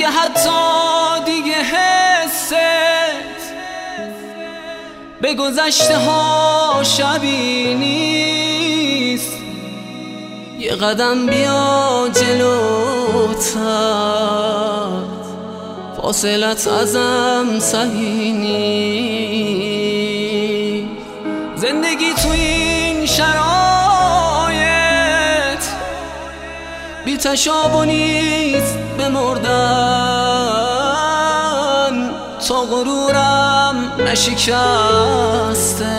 دیگه حتی دیگه حست به گذشته ها شبیه نیست. یه قدم بیا جلوتر، فاصلت ازم صحیح نیست. زندگی تو این شرایط بی تشابه نیست بمردن تا غرورم نشکسته.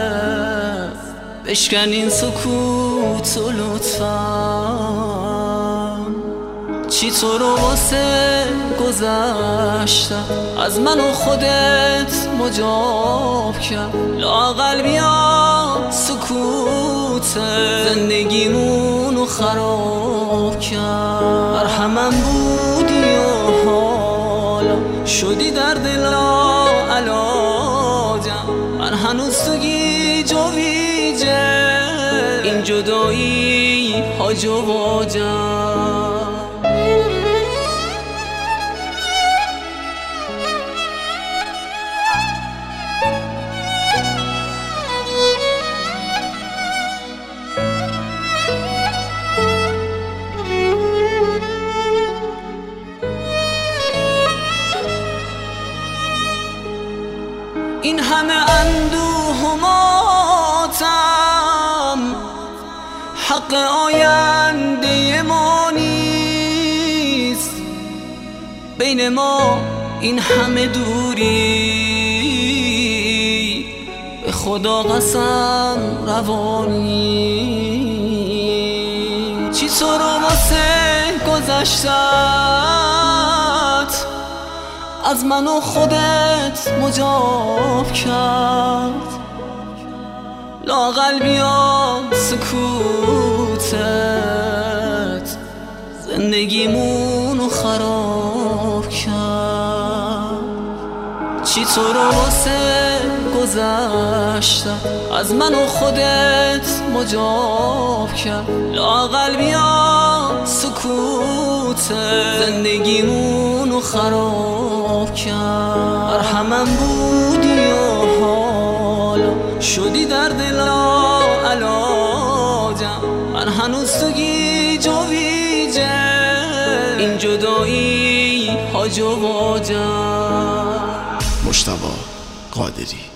بشکن این سکوت و لطفاً چی تو رو واسه گذشتم از من و خودت مجاب کرد. لااقل بیا سکوت زندگیمونو خراب کرد. مرهمم بودی و حالا شدی در دلا علاجم. من هنوز تو گیج و ویجه این جدایی هاج و واجم. این همه اندوه و ماتم حق آینده ما نیست. بین ما این همه دوری به خدا قسم روانی. چی تو رو واسه گذشتت از من و خودت مجاب کرد. لااقل بیا سکوتت زندگیمونو خراب کرد. چی تو رو واسه گذشتم از من و خودت مجاب کرد. لااقل بیا سکوتت زندگیمونو خراب کرد. مرهمم بودی و حالا شدی در دلا علاجم. من هنوز تو گیج و ویجه این جدایی هاج و واجم. مجتبی قادری.